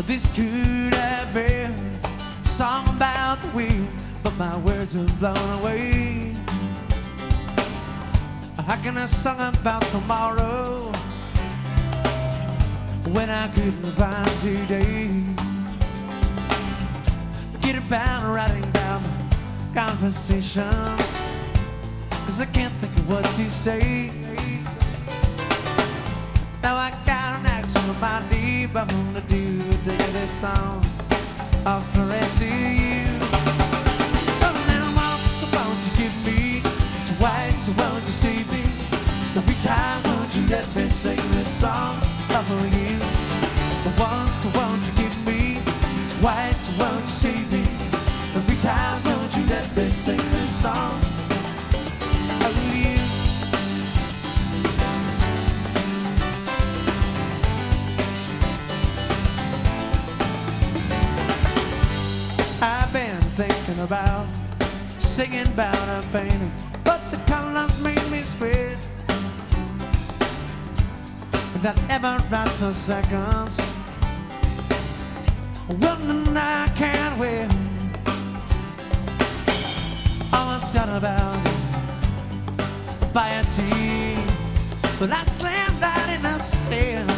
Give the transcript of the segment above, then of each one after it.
This could have been a song about the wind, but my words were blown away. How can I sing about tomorrow when I couldn't find today? Get about writing down conversations, 'cause I can't think of what to say. Now I got an action on my deep. I'm gonna do this song, offer it to you. Oh, now once, won't you give me? Twice, won't you see me? 3 times, won't you let me sing this song, offer you? Once, won't you give me? Twice, won't you see me? 3 times, won't you let me sing this song, offer you? I've been thinking about singing about a painting, but the colors made me spit. And that ever lasts for seconds, wondering I can't win. I was thought about piety, but I slammed right in the sand.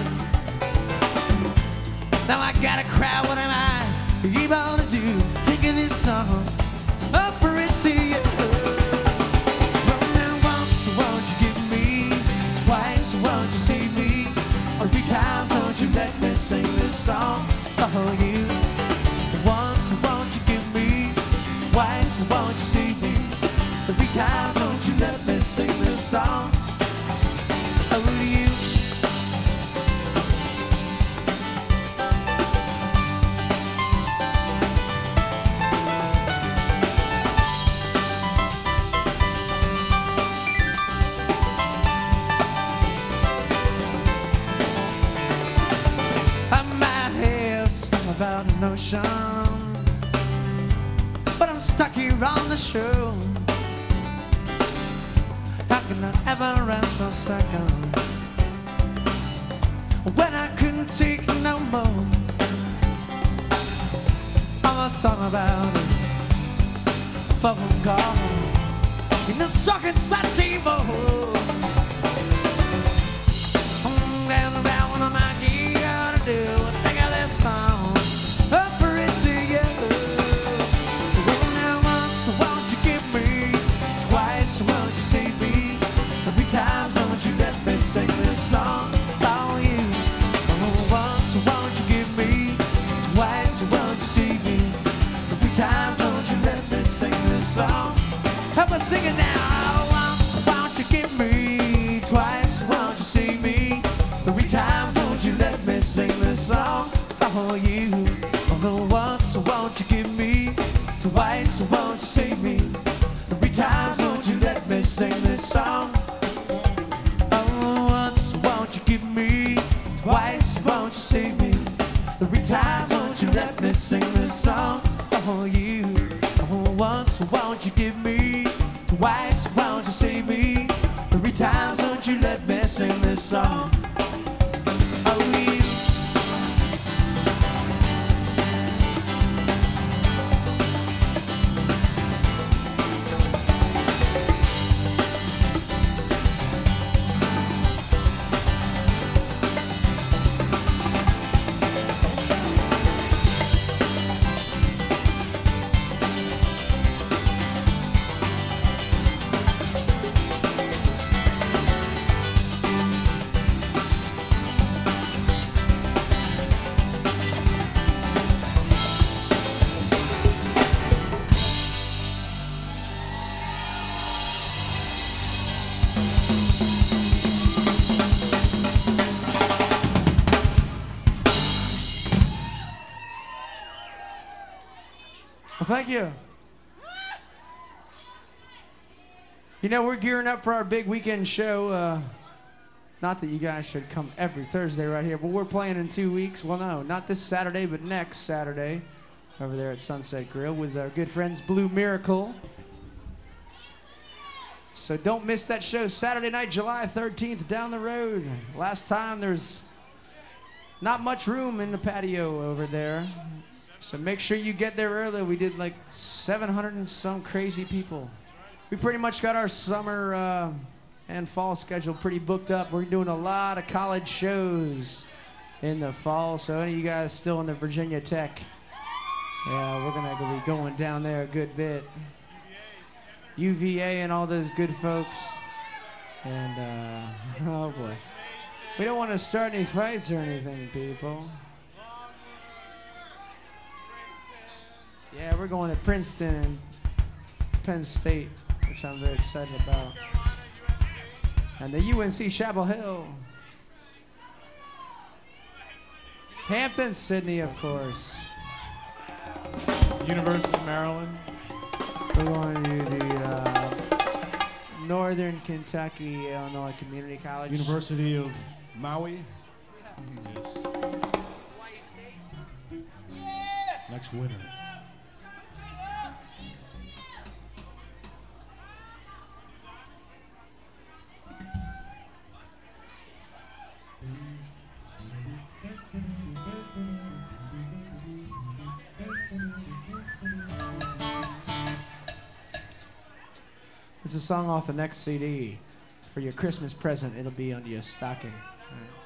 Now I gotta cry, what am I able to do? Taking this song, offer it to you. Well, now once, won't you give me? Twice, won't you see me? 3 times, won't you let me sing this song for you? Once, won't you give me? Twice, won't you see me? 3 times, won't you let me sing this song for you? About an ocean, but I'm stuck here on the shore. How can I ever rest for a second when I couldn't take no more? I was thought about it, but I'm gone. You're not talking such evil. And around what am I gonna do? Think of this song. Times, won't you let me sing this song for you? Oh, once, won't you give me? Twice, won't you see me? 3 times, won't you let me sing this song? Help us sing it now. Once, won't you give me? Twice, won't you see me? 3 times, won't you let me sing this song for you? Oh, once, won't you give me? Twice, won't you see me? 3 times, won't you let me sing this song? Twice, won't you see me? 3 times, won't you let me sing this song for you? Oh, once, won't you give me? Twice, won't you see me? 3 times, won't you let me sing this song for you? Well, thank you. You know, we're gearing up for our big weekend show. Not that you guys should come every Thursday right here, but we're playing in 2 weeks. Well, no, not this Saturday, but next Saturday over there at Sunset Grill with our good friends Blue Miracle. So don't miss that show Saturday night, July 13th, down the road. Last time there's not much room in the patio over there. So make sure you get there early. We did like 700 and some crazy people. We pretty much got our summer and fall schedule pretty booked up. We're doing a lot of college shows in the fall. So any of you guys still in the Virginia Tech, yeah, we're going to be going down there a good bit. UVA and all those good folks. And, oh boy. We don't want to start any fights or anything, people. Yeah, we're going to Princeton and Penn State, which I'm very excited about. And the UNC Chapel Hill. Hampton, Sydney, of course. University of Maryland. We're going to the Northern Kentucky, Illinois Community College. University of Maui. Yes. Next winner. This is a song off the next CD. For your Christmas present, it'll be under your stocking. All right.